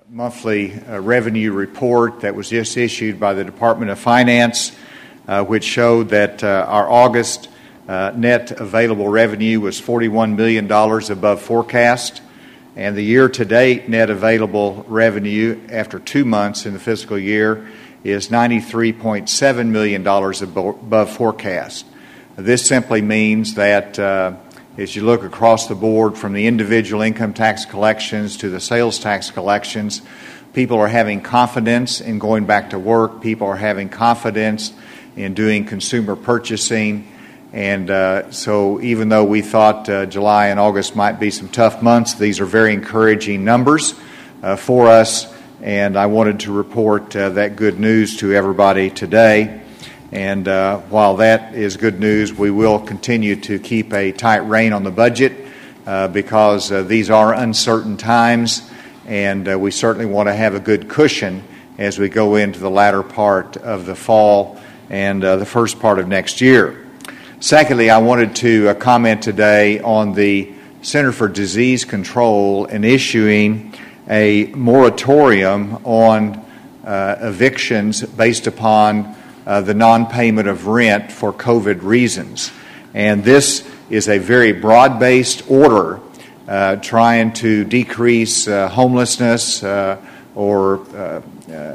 monthly revenue report that was just issued by the Department of Finance, which showed that our August net available revenue was $41 million above forecast, and the year-to-date net available revenue after 2 months in the fiscal year is $93.7 million above forecast. This simply means that as you look across the board from the individual income tax collections to the sales tax collections, people are having confidence in going back to work. People are having confidence in doing consumer purchasing. And so even though we thought July and August might be some tough months, these are very encouraging numbers for us. And I wanted to report that good news to everybody today. And while that is good news, we will continue to keep a tight rein on the budget because these are uncertain times, and we certainly want to have a good cushion as we go into the latter part of the fall and the first part of next year. Secondly, I wanted to comment today on the Center for Disease Control and issuing a moratorium on evictions based upon the non-payment of rent for COVID reasons. And this is a very broad-based order trying to decrease homelessness or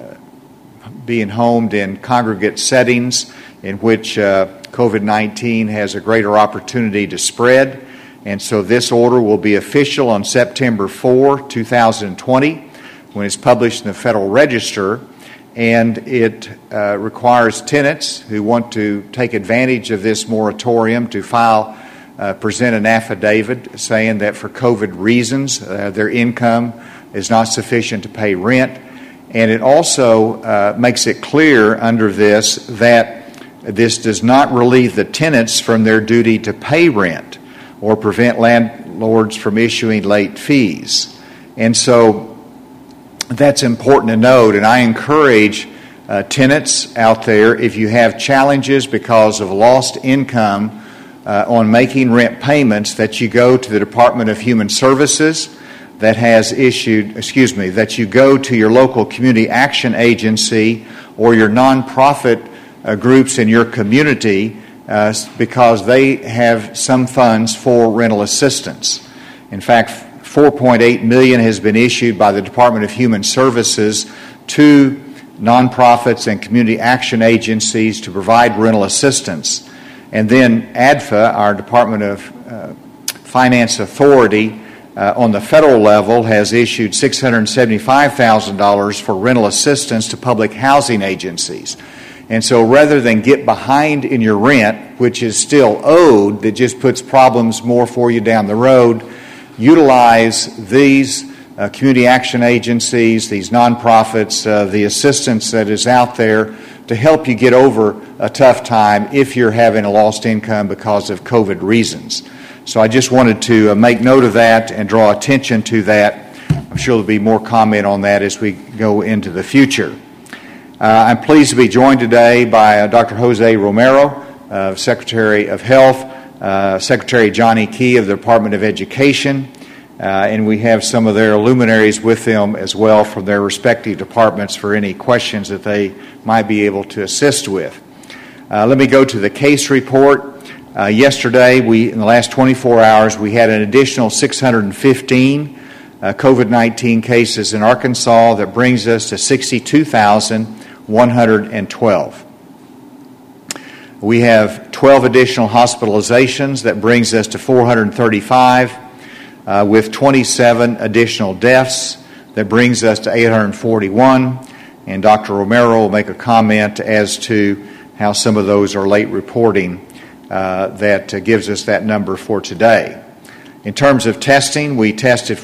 being homed in congregate settings in which COVID-19 has a greater opportunity to spread. And so this order will be official on September 4, 2020, when it's published in the Federal Register. And it requires tenants who want to take advantage of this moratorium to present an affidavit saying that for COVID reasons their income is not sufficient to pay rent. And it also makes it clear under this that this does not relieve the tenants from their duty to pay rent or prevent landlords from issuing late fees. And so that's important to note, and I encourage tenants out there, if you have challenges because of lost income on making rent payments, that you go to the Department of Human Services that you go to your local community action agency or your nonprofit groups in your community because they have some funds for rental assistance. In fact, $4.8 million has been issued by the Department of Human Services to nonprofits and community action agencies to provide rental assistance. And then ADFA, our Department of Finance Authority, on the federal level has issued $675,000 for rental assistance to public housing agencies. And so rather than get behind in your rent, which is still owed, that just puts problems more for you down the road, utilize these community action agencies, these nonprofits, the assistance that is out there to help you get over a tough time if you're having a lost income because of COVID reasons. So I just wanted to make note of that and draw attention to that. I'm sure there'll be more comment on that as we go into the future. I'm pleased to be joined today by Dr. Jose Romero, Secretary of Health, Secretary Johnny Key of the Department of Education, and we have some of their luminaries with them as well from their respective departments for any questions that they might be able to assist with. Let me go to the case report. Yesterday, in the last 24 hours, we had an additional 615 COVID-19 cases in Arkansas. That brings us to 62,112. We have 12 additional hospitalizations. That brings us to 435, with 27 additional deaths. That brings us to 841. And Dr. Romero will make a comment as to how some of those are late reporting. That gives us that number for today. In terms of testing, we tested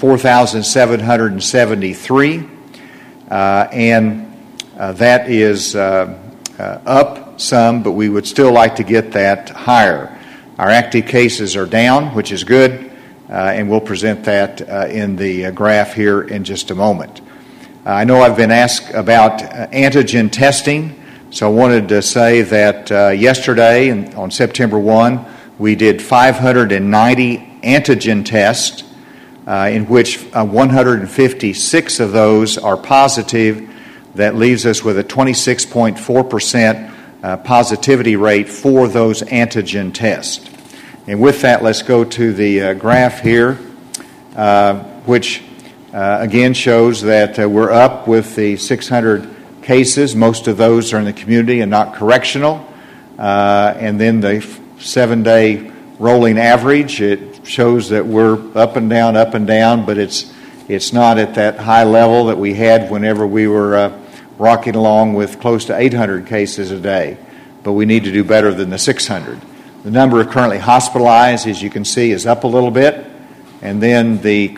4,773, and that is up some, but we would still like to get that higher. Our active cases are down, which is good, and we'll present that in the graph here in just a moment. I know I've been asked about antigen testing. So I wanted to say that yesterday, on September 1, we did 590 antigen tests in which 156 of those are positive. That leaves us with a 26.4% positivity rate for those antigen tests. And with that, let's go to the graph here, which again shows that we're up with the 600 cases. Most of those are in the community and not correctional. And then the 7-day rolling average, it shows that we're up and down, but it's not at that high level that we had whenever we were rocking along with close to 800 cases a day. But we need to do better than the 600. The number of currently hospitalized, as you can see, is up a little bit. And then the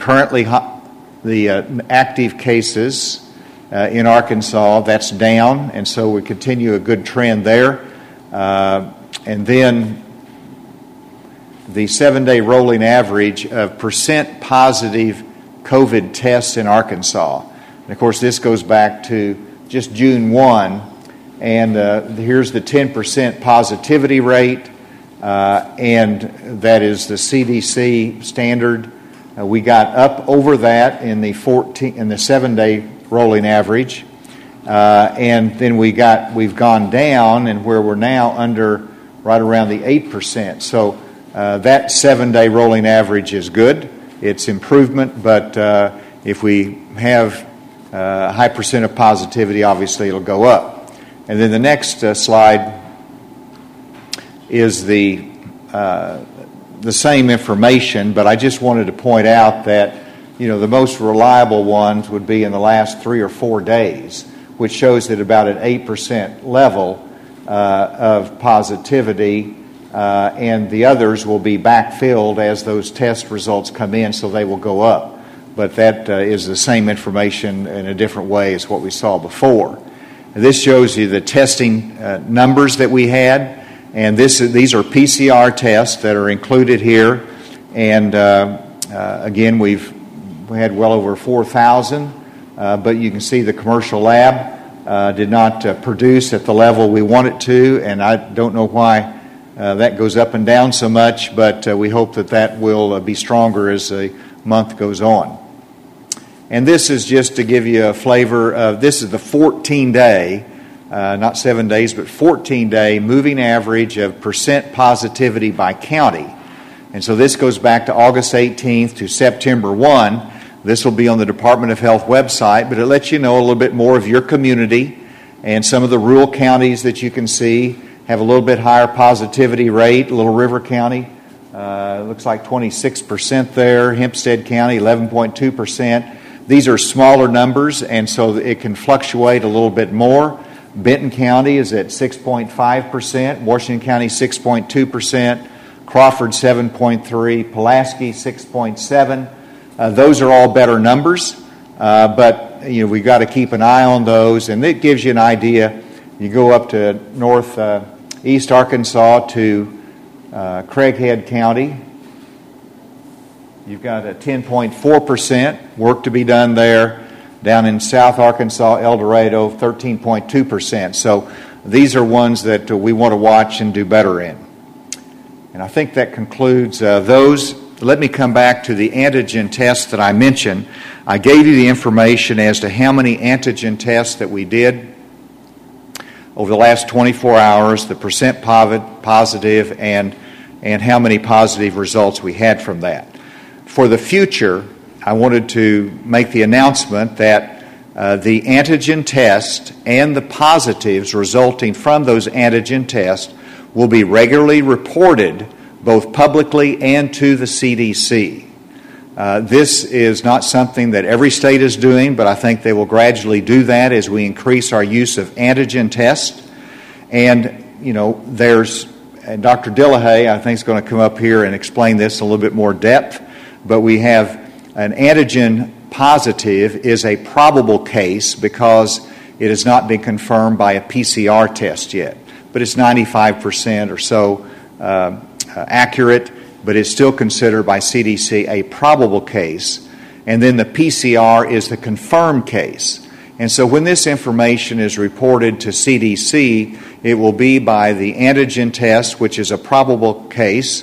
active cases in Arkansas, that's down. And so we continue a good trend there. And then the 7-day rolling average of percent positive COVID tests in Arkansas. And of course, this goes back to just June 1. And here's the 10% positivity rate. And that is the CDC standard. We got up over that in the 7-day rolling average, and then we've gone down, and where we're now under right around the 8%. So that 7-day rolling average is good. It's improvement, but if we have a high percent of positivity, obviously it'll go up. And then the next slide is the same information, but I just wanted to point out that the most reliable ones would be in the last 3 or 4 days, which shows that about an 8% level of positivity, and the others will be backfilled as those test results come in, so they will go up. But that is the same information in a different way as what we saw before. This shows you the testing numbers that we had. And these are PCR tests that are included here. And again, we had well over 4,000. But you can see the commercial lab did not produce at the level we want it to. And I don't know why that goes up and down so much. But we hope that will be stronger as the month goes on. And this is just to give you a flavor of, this is the 14-day, not 7 days, but 14-day moving average of percent positivity by county. And so this goes back to August 18th to September 1. This will be on the Department of Health website, but it lets you know a little bit more of your community. And some of the rural counties that you can see have a little bit higher positivity rate. Little River County, looks like 26% there. Hempstead County, 11.2%. These are smaller numbers, and so it can fluctuate a little bit more. Benton County is at 6.5%, Washington County 6.2%, Crawford 7.3%, Pulaski 6.7%. Those are all better numbers, but we've got to keep an eye on those, and it gives you an idea. You go up to northeast Arkansas to Craighead County. You've got a 10.4%, work to be done there. Down in South Arkansas, El Dorado, 13.2%. So these are ones that we want to watch and do better in. And I think that concludes those. Let me come back to the antigen tests that I mentioned. I gave you the information as to how many antigen tests that we did over the last 24 hours, the percent positive, and how many positive results we had from that. For the future, I wanted to make the announcement that the antigen test and the positives resulting from those antigen tests will be regularly reported both publicly and to the CDC. This is not something that every state is doing, but I think they will gradually do that as we increase our use of antigen tests. And, there's Dr. Dillahay, I think, is going to come up here and explain this in a little bit more depth. But we have an antigen positive is a probable case because it has not been confirmed by a PCR test yet. But it's 95% or so accurate, but it's still considered by CDC a probable case. And then the PCR is the confirmed case. And so when this information is reported to CDC, it will be by the antigen test, which is a probable case,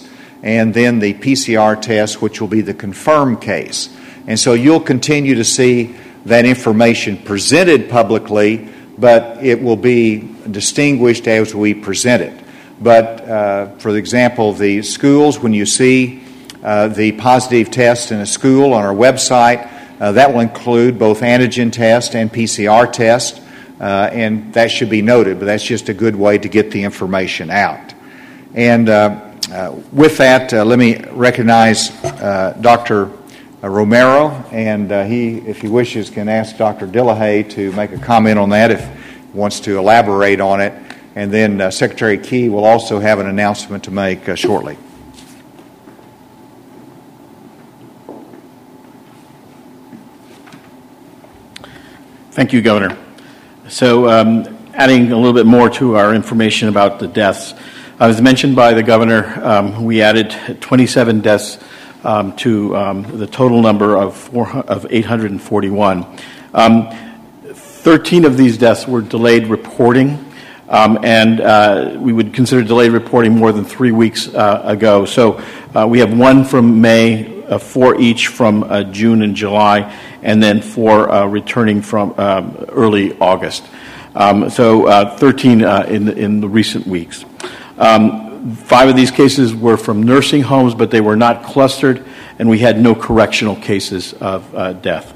and then the PCR test, which will be the confirmed case. And so you'll continue to see that information presented publicly, but it will be distinguished as we present it. But for example, the schools, when you see the positive test in a school on our website, that will include both antigen test and PCR test, and that should be noted, but that's just a good way to get the information out. And with that, let me recognize Dr. Romero, and he, if he wishes, can ask Dr. Dillehay to make a comment on that if he wants to elaborate on it. And then Secretary Key will also have an announcement to make shortly. Thank you, Governor. So adding a little bit more to our information about the deaths. As mentioned by the Governor, we added 27 deaths to the total number of 841. 13 of these deaths were delayed reporting, and we would consider delayed reporting more than 3 weeks ago. So we have 1 from May, 4 each from June and July, and then 4 returning from early August. So 13 in the recent weeks. 5 of these cases were from nursing homes, but they were not clustered, and we had no correctional cases of death.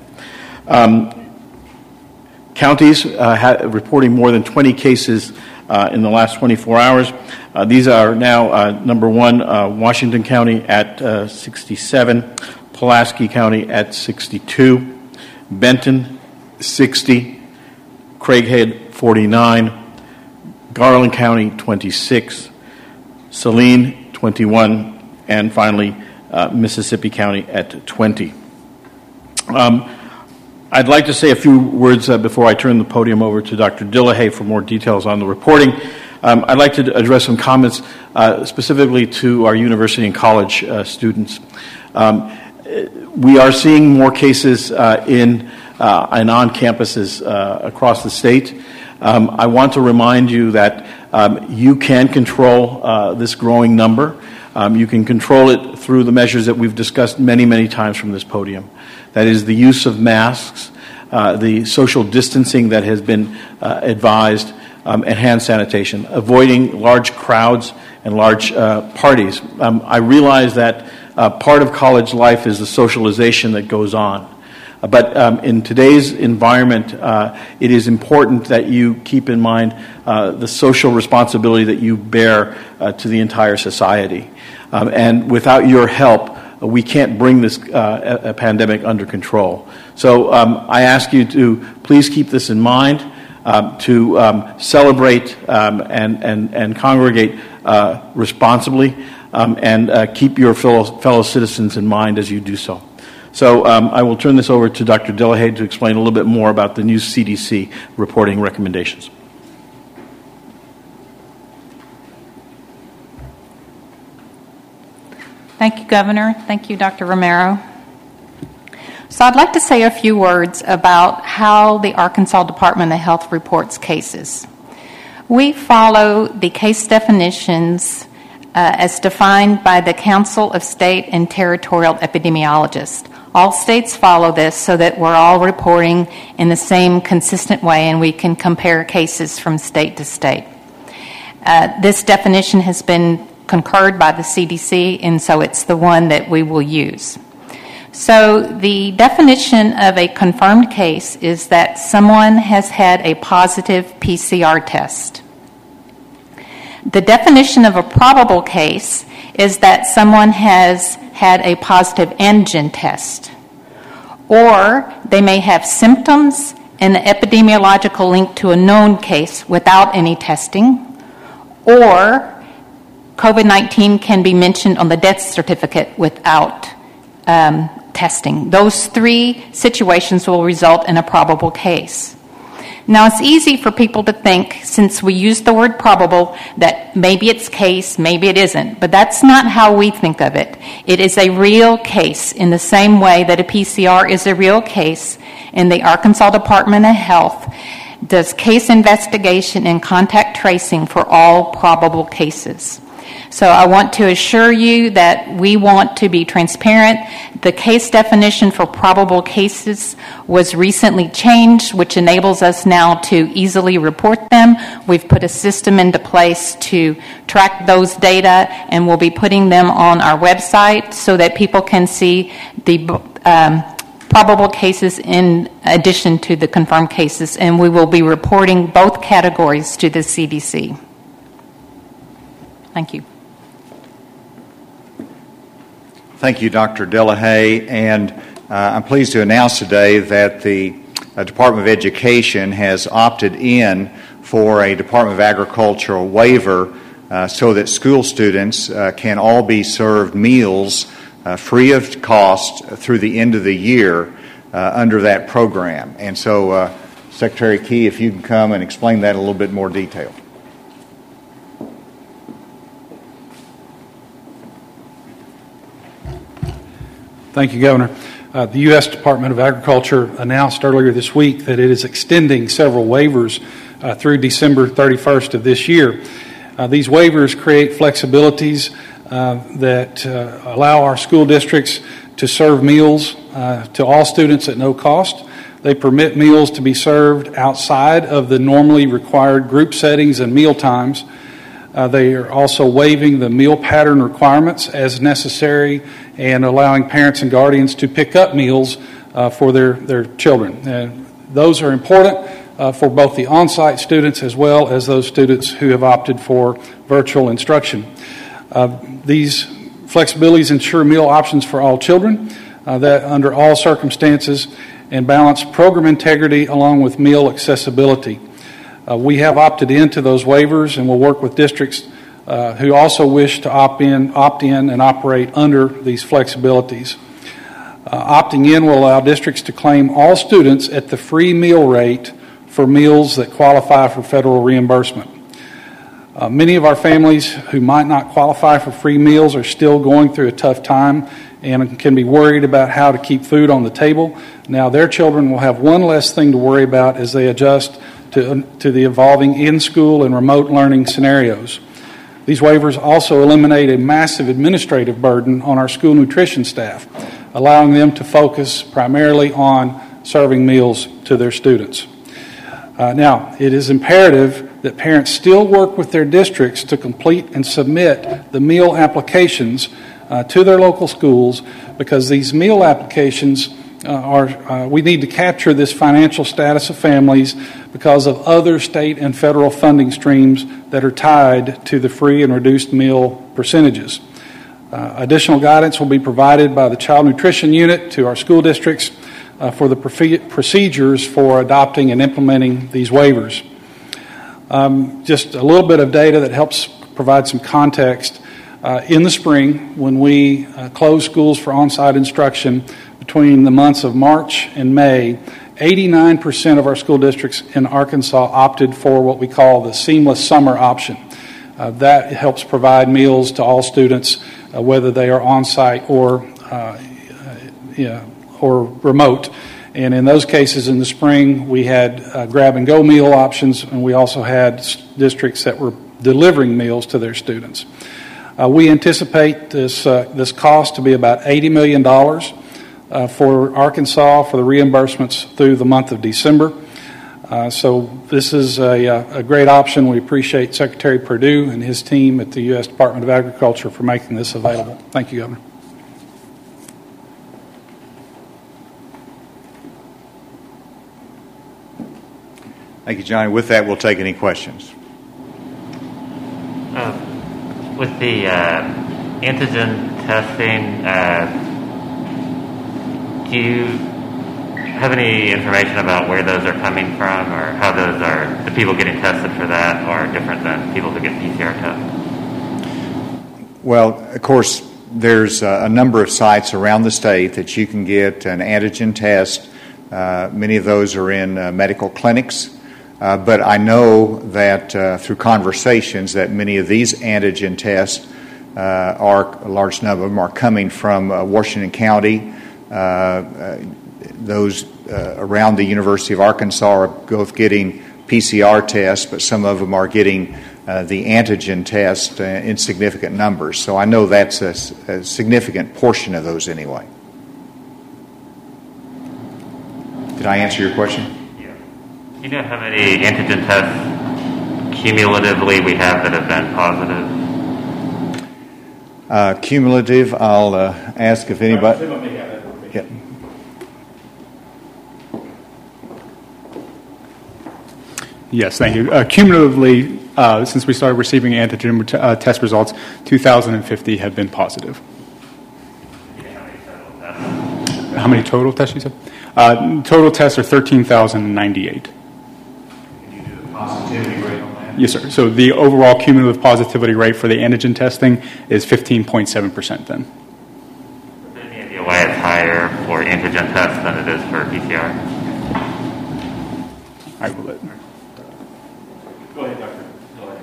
Counties reporting more than 20 cases in the last 24 hours. These are now, number 1, Washington County at 67, Pulaski County at 62, Benton 60, Craighead 49, Garland County 26, Saline 21, and finally Mississippi County at 20. I'd like to say a few words before I turn the podium over to Dr. Dillehay for more details on the reporting. I'd like to address some comments specifically to our university and college students. We are seeing more cases in and on campuses across the state. I want to remind you that you can control this growing number. You can control it through the measures that we've discussed many, many times from this podium. That is the use of masks, the social distancing that has been advised, and hand sanitation, avoiding large crowds and large parties. I realize that part of college life is the socialization that goes on. But in today's environment, it is important that you keep in mind the social responsibility that you bear to the entire society. And without your help, we can't bring this pandemic under control. So I ask you to please keep this in mind, to celebrate and congregate responsibly, and keep your fellow citizens in mind as you do so. So I will turn this over to Dr. Dillehay to explain a little bit more about the new CDC reporting recommendations. Thank you, Governor. Thank you, Dr. Romero. So I'd like to say a few words about how the Arkansas Department of Health reports cases. We follow the case definitions as defined by the Council of State and Territorial Epidemiologists. All states follow this so that we're all reporting in the same consistent way and we can compare cases from state to state. This definition has been concurred by the CDC, and so it's the one that we will use. So the definition of a confirmed case is that someone has had a positive PCR test. The definition of a probable case is that someone has had a positive antigen test, or they may have symptoms and an epidemiological link to a known case without any testing, or COVID-19 can be mentioned on the death certificate without testing. Those 3 situations will result in a probable case. Now, it's easy for people to think, since we use the word probable, that maybe it's case, maybe it isn't. But that's not how we think of it. It is a real case in the same way that a PCR is a real case, and the Arkansas Department of Health does case investigation and contact tracing for all probable cases. So I want to assure you that we want to be transparent. The case definition for probable cases was recently changed, which enables us now to easily report them. We've put a system into place to track those data, and we'll be putting them on our website so that people can see the probable cases in addition to the confirmed cases, and we will be reporting both categories to the CDC. Thank you. Thank you, Dr. Delahaye, and I'm pleased to announce today that the Department of Education has opted in for a Department of Agriculture waiver so that school students can all be served meals free of cost through the end of the year under that program. And so, Secretary Key, if you can come and explain that in a little bit more detail. Thank you, Governor. The U.S. Department of Agriculture announced earlier this week that it is extending several waivers through December 31st of this year. These waivers create flexibilities that allow our school districts to serve meals to all students at no cost. They permit meals to be served outside of the normally required group settings and meal times. They are also waiving the meal pattern requirements as necessary and allowing parents and guardians to pick up meals for their children. Those are important for both the on-site students as well as those students who have opted for virtual instruction. These flexibilities ensure meal options for all children that under all circumstances and balance program integrity along with meal accessibility. We have opted into those waivers and will work with districts who also wish to opt in and operate under these flexibilities. Opting in will allow districts to claim all students at the free meal rate for meals that qualify for federal reimbursement. Many of our families who might not qualify for free meals are still going through a tough time and can be worried about how to keep food on the table. Now their children will have one less thing to worry about as they adjust to the evolving in-school and remote learning scenarios. These waivers also eliminate a massive administrative burden on our school nutrition staff, allowing them to focus primarily on serving meals to their students. Now, it is imperative that parents still work with their districts to complete and submit the meal applications to their local schools, because these meal applications we need to capture this financial status of families because of other state and federal funding streams that are tied to the free and reduced meal percentages. Additional guidance will be provided by the Child Nutrition Unit to our school districts for the procedures for adopting and implementing these waivers. Just a little bit of data that helps provide some context. In the spring, when we close schools for on-site instruction between the months of March and May, 89% of our school districts in Arkansas opted for what we call the seamless summer option. That helps provide meals to all students, whether they are on-site or remote. And in those cases in the spring, we had grab-and-go meal options, and we also had districts that were delivering meals to their students. We anticipate this cost to be about $80 million for Arkansas for the reimbursements through the month of December. So this is a great option. We appreciate Secretary Perdue and his team at the U.S. Department of Agriculture for making this available. Thank you, Governor. Thank you, Johnny. With that, we'll take any questions. With the antigen testing, do you have any information about where those are coming from, or how those are, the people getting tested for that are different than people who get PCR tests? Well, of course, there's a number of sites around the state that you can get an antigen test. Many of those are in medical clinics. But I know that through conversations that many of these antigen tests a large number of them are coming from Washington County. Those around the University of Arkansas are both getting PCR tests, but some of them are getting the antigen test in significant numbers. So I know that's a significant portion of those anyway. Did I answer your question? Yeah. Do you know how many antigen tests cumulatively we have that have been positive? Cumulative, I'll ask if anybody... Yeah. Yes, thank you. Cumulatively, since we started receiving antigen test results, 2,050 have been positive. How many total tests, you said? Total tests are 13,098. Can you do the positivity rate on that? Yes, sir. So the overall cumulative positivity rate for the antigen testing is 15.7% then. Is there any idea why it's higher for antigen tests than it is for PCR? I will let... Go ahead, Doctor. Go ahead.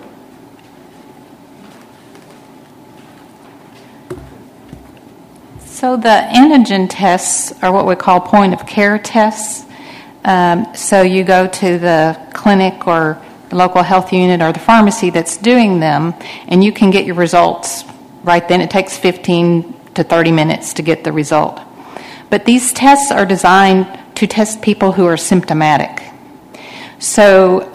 So the antigen tests are what we call point-of-care tests. So you go to the clinic or the local health unit or the pharmacy that's doing them, and you can get your results right then. It takes 15 to 30 minutes to get the result. But these tests are designed to test people who are symptomatic. So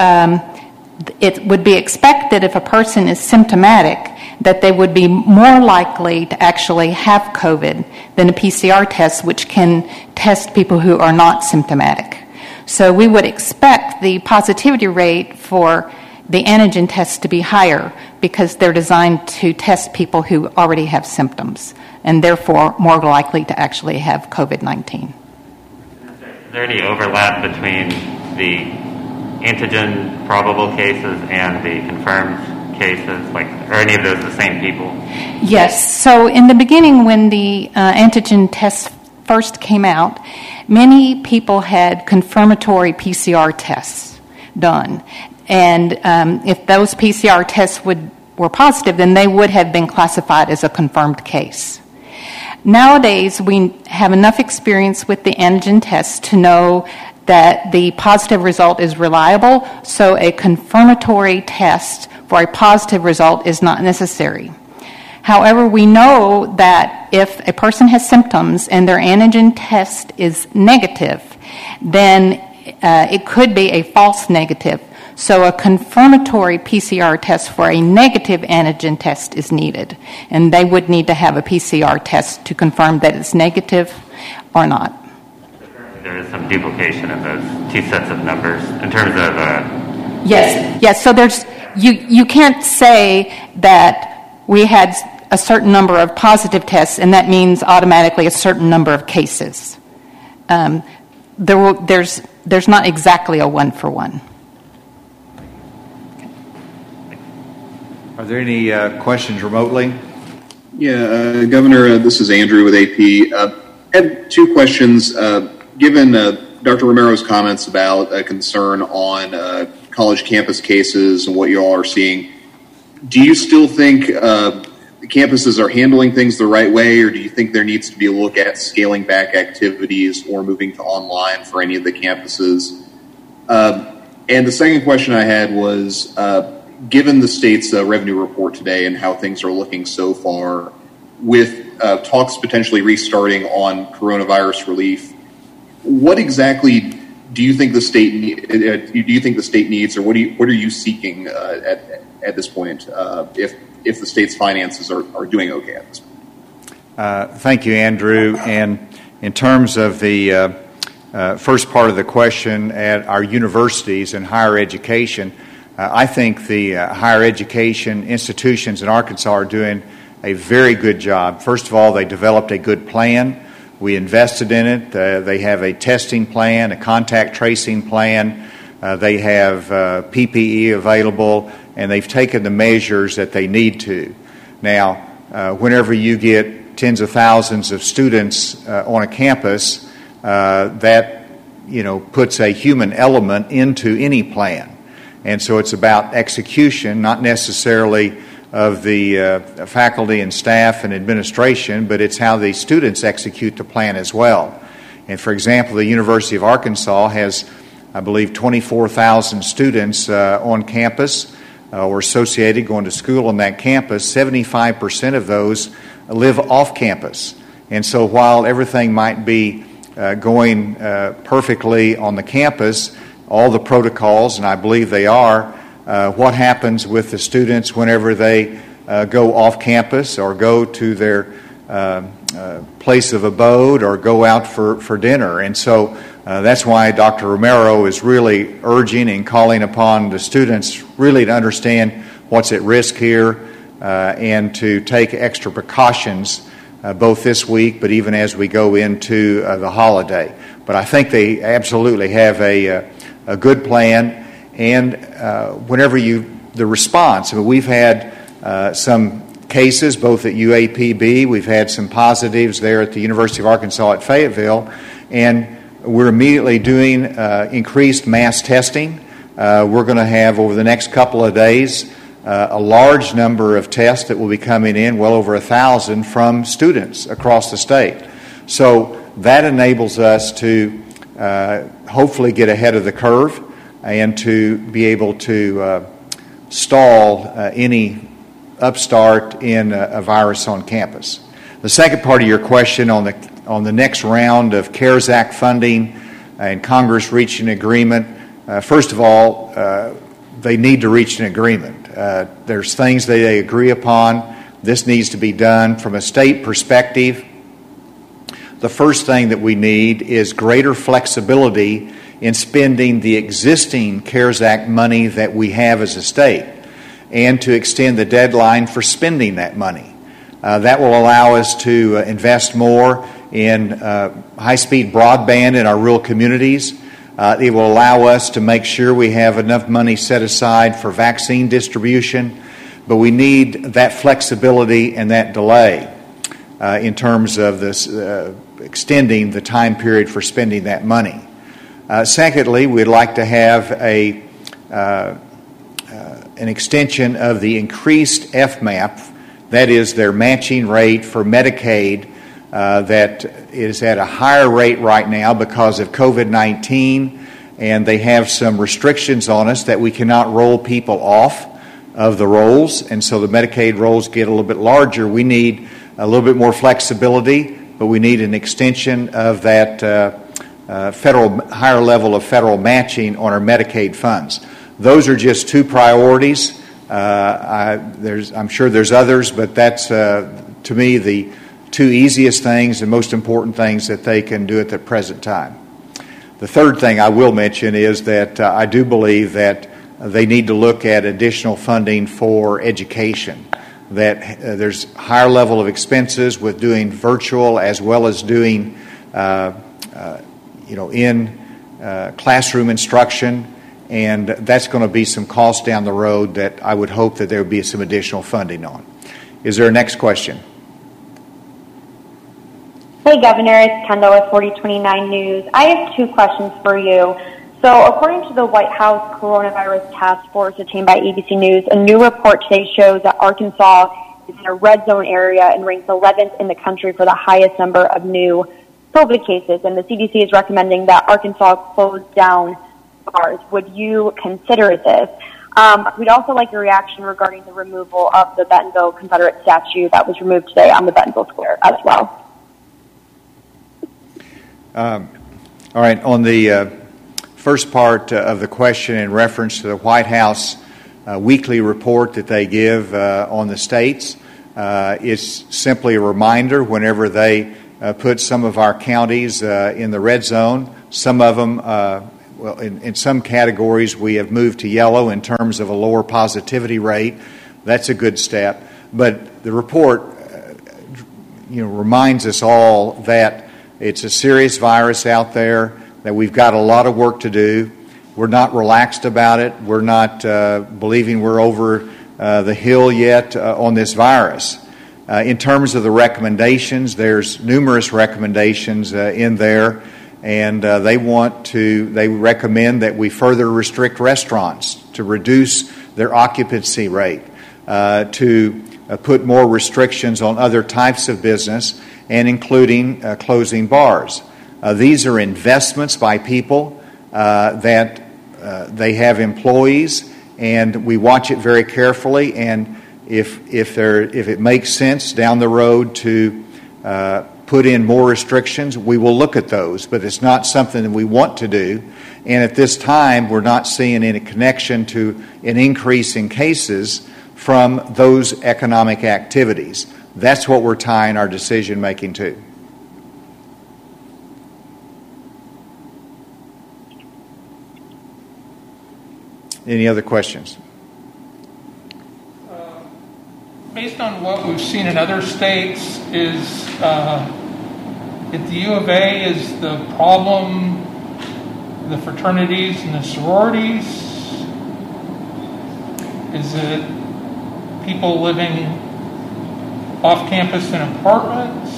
it would be expected if a person is symptomatic that they would be more likely to actually have COVID than a PCR test, which can test people who are not symptomatic. So we would expect the positivity rate for the antigen tests to be higher because they're designed to test people who already have symptoms and therefore more likely to actually have COVID-19. Is there any overlap between the antigen probable cases and the confirmed cases? Are any of those the same people? Yes. So in the beginning, when the antigen tests first came out, many people had confirmatory PCR tests done. And if those PCR tests were positive, then they would have been classified as a confirmed case. Nowadays, we have enough experience with the antigen tests to know that the positive result is reliable, so a confirmatory test for a positive result is not necessary. However, we know that if a person has symptoms and their antigen test is negative, then it could be a false negative. So a confirmatory PCR test for a negative antigen test is needed, and they would need to have a PCR test to confirm that it's negative or not. There is some duplication in those two sets of numbers in terms of... Yes. So you can't say that we had a certain number of positive tests, and that means automatically a certain number of cases. There's not exactly a one-for-one. Are there any questions remotely? Yeah, Governor, this is Andrew with AP. I had two questions. Given Dr. Romero's comments about a concern on college campus cases and what you all are seeing, do you still think the campuses are handling things the right way, or do you think there needs to be a look at scaling back activities or moving to online for any of the campuses? And the second question I had was, given the state's revenue report today and how things are looking so far, with talks potentially restarting on coronavirus relief, what exactly do you think the state needs, or what are you seeking at this point? If the state's finances are doing okay at this point. Thank you, Andrew. And in terms of the first part of the question, at our universities and higher education, I think the higher education institutions in Arkansas are doing a very good job. First of all, they developed a good plan. We invested in it. They have a testing plan, a contact tracing plan. They have PPE available, and they've taken the measures that they need to. Now, whenever you get tens of thousands of students on a campus, that puts a human element into any plan. And so it's about execution, not necessarily of the faculty and staff and administration, but it's how the students execute the plan as well. And for example, the University of Arkansas has, I believe, 24,000 students on campus. or associated going to school on that campus, 75% of those live off campus. And so while everything might be going perfectly on the campus, all the protocols, and I believe they are, what happens with the students whenever they go off campus or go to their place of abode or go out for dinner. And so that's why Dr. Romero is really urging and calling upon the students really to understand what's at risk here and to take extra precautions both this week, but even as we go into the holiday. But I think they absolutely have a good plan. And whenever the response, I mean, we've had some cases both at UAPB, we've had some positives there at the University of Arkansas at Fayetteville, and we're immediately doing increased mass testing. We're going to have over the next couple of days a large number of tests that will be coming in, well over 1,000 from students across the state. So that enables us to hopefully get ahead of the curve and to be able to stall any upstart in a virus on campus. The second part of your question on the next round of CARES Act funding and Congress reaching an agreement, first of all, they need to reach an agreement. There's things that they agree upon. This needs to be done from a state perspective. The first thing that we need is greater flexibility in spending the existing CARES Act money that we have as a state, and to extend the deadline for spending that money. That will allow us to invest more in high-speed broadband in our rural communities. It will allow us to make sure we have enough money set aside for vaccine distribution, but we need that flexibility and that delay in terms of this extending the time period for spending that money. Secondly, we'd like to have an extension of the increased FMAP, that is their matching rate for Medicaid, that is at a higher rate right now because of COVID-19, and they have some restrictions on us that we cannot roll people off of the rolls, and so the Medicaid rolls get a little bit larger. We need a little bit more flexibility, but we need an extension of that higher level of federal matching on our Medicaid funds. Those are just two priorities. I'm sure there's others, but that's, to me, the two easiest things and most important things that they can do at the present time. The third thing I will mention is that I do believe that they need to look at additional funding for education, that there's higher level of expenses with doing virtual as well as doing in classroom instruction, and that's going to be some cost down the road that I would hope that there would be some additional funding on. Is there a next question? Hey, Governor, it's Kendall with 4029 News. I have two questions for you. So, according to the White House Coronavirus Task Force obtained by ABC News, a new report today shows that Arkansas is in a red zone area and ranks 11th in the country for the highest number of new COVID cases. And the CDC is recommending that Arkansas close down bars. Would you consider this? We'd also like your reaction regarding the removal of the Bentonville Confederate statue that was removed today on the Bentonville Square as well. All right, on the first part of the question in reference to the White House weekly report that they give on the states, it's simply a reminder whenever they put some of our counties in the red zone. Some of them, in some categories, we have moved to yellow in terms of a lower positivity rate. That's a good step. But the report, reminds us all that it's a serious virus out there, that we've got a lot of work to do. We're not relaxed about it. We're not believing we're over the hill yet on this virus. In terms of the recommendations, there's numerous recommendations in there, and they recommend that we further restrict restaurants to reduce their occupancy rate, to put more restrictions on other types of business, and including closing bars. These are investments by people that they have employees, and we watch it very carefully. And if it makes sense down the road to put in more restrictions, we will look at those. But it's not something that we want to do. And at this time, we're not seeing any connection to an increase in cases from those economic activities. That's what we're tying our decision making to. Any other questions? Based on what we've seen in other states, is at the U of A, is the problem the fraternities and the sororities? Is it people living off campus in apartments?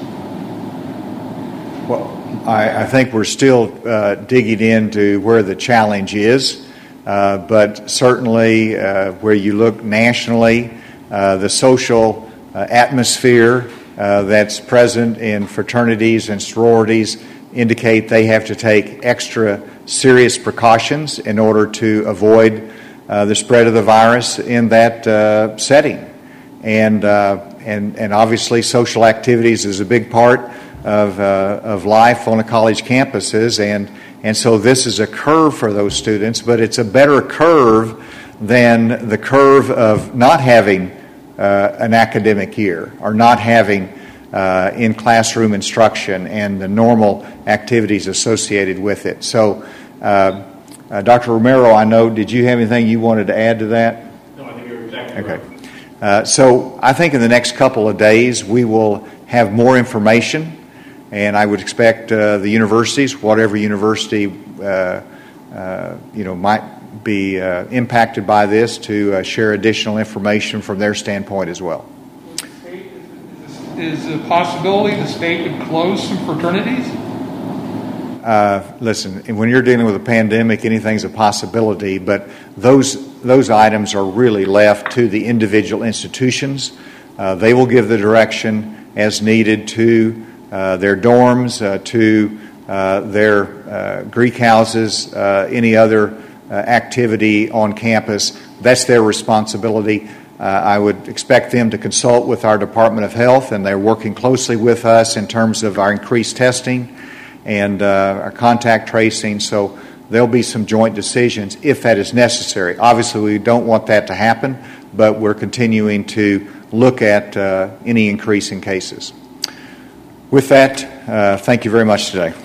Well, I think we're still digging into where the challenge is, but certainly where you look nationally, the social atmosphere that's present in fraternities and sororities indicate they have to take extra serious precautions in order to avoid the spread of the virus in that setting. And obviously social activities is a big part of life on a college campuses, and so this is a curve for those students, but it's a better curve than the curve of not having an academic year or not having in classroom instruction and the normal activities associated with it. So, Dr. Romero, I know, did you have anything you wanted to add to that? No, I think you're exactly right. Okay. So I think in the next couple of days we will have more information, and I would expect the universities, whatever university might be impacted by this, to share additional information from their standpoint as well. Is a possibility the state would close some fraternities? Listen, when you're dealing with a pandemic, anything's a possibility, but those items are really left to the individual institutions. They will give the direction as needed to their dorms, to their Greek houses, any other activity on campus. That's their responsibility. I would expect them to consult with our Department of Health, and they're working closely with us in terms of our increased testing and our contact tracing. So there'll be some joint decisions if that is necessary. Obviously, we don't want that to happen, but we're continuing to look at any increase in cases. With that, thank you very much today.